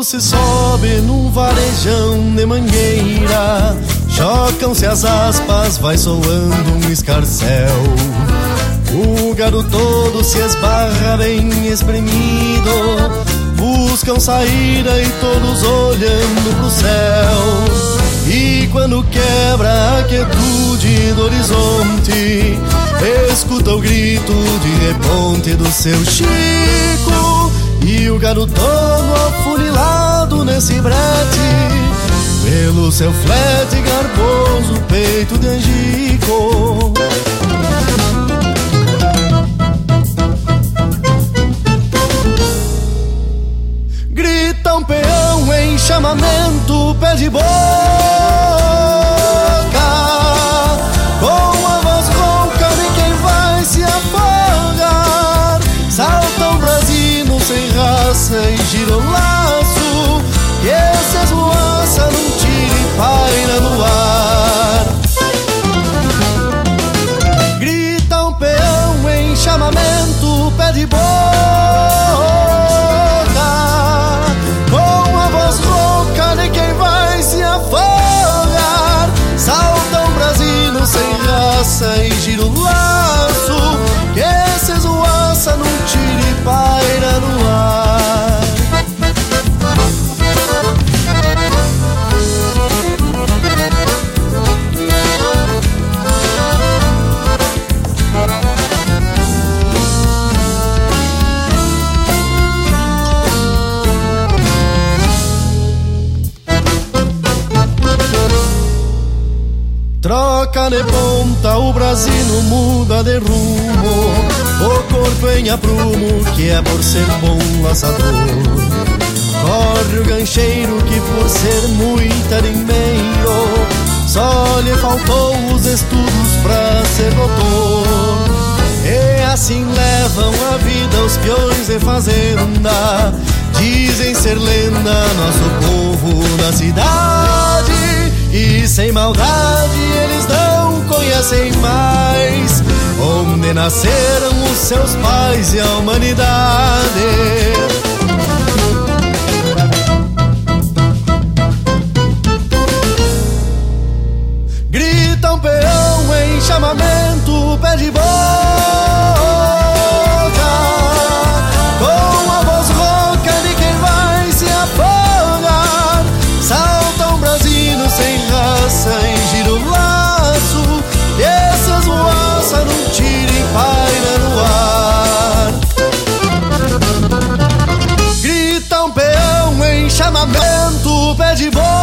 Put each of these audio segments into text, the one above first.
quando se sobe num varejão de mangueira, chocam-se as aspas, vai soando um escarcéu. O gado todo se esbarra bem espremido, buscam saída e todos olhando pro céu. E quando quebra a quietude do horizonte, escuta o grito de reponte do seu Chico. E o gado todo afunilado nesse brete, pelo seu flete garboso, peito de angico. Grita um peão em chamamento, pé de boca, com a voz rouca de quem vai se afogar. Salta um brasino sem raça e gira o laço, que esse esvoaça num tiro e paira no ar. Grita um peão em chamamento, pé de boca, com a voz rouca de quem vai se afogar. Salta um brasino sem raça e gira o laço, que esse esvoaça num tiro e paira no ar. Troca de ponta, o brasino muda de rumo, o corpo em aprumo, que é por ser bom laçador. Corre o gancheiro que por ser muito arimbeiro, só lhe faltou os estudos pra ser doutor. E assim levam a vida os peões de fazenda, dizem ser lenda nosso povo da cidade. E sem maldade eles não conhecem mais onde nasceram os seus pais e a humanidade. Grita um peão em chamamento, pé de boca, com a voz rouca de quem vai se afogar. Salta um brasino sem raça e gira o laço, e essa esvoaça num tiro e paira no ar. Grita um peão em chamamento, pé de boca,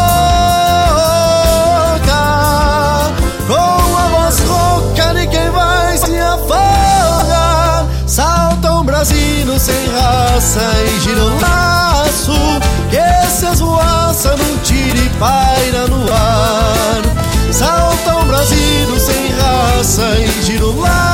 com a voz rouca de quem vai se afogar. Salta um brasino sem raça e gira o laço, que esse esvoaça num tiro e paira no ar. Salta um brasino sem raça e gira o laço,